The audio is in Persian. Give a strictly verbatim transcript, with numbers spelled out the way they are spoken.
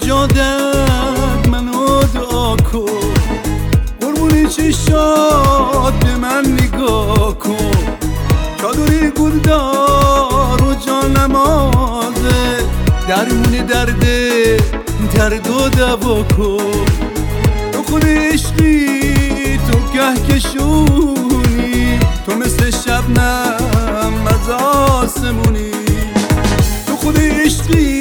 سجادت منو دعا کن، قربون چشات به من نگاه کن. چادری گلدار و جان نمازه، درمون درد درد و دوا کن. تو خود عشقی تو کهکشونی، تو مثل شبنم از آسمونی. تو خود عشقی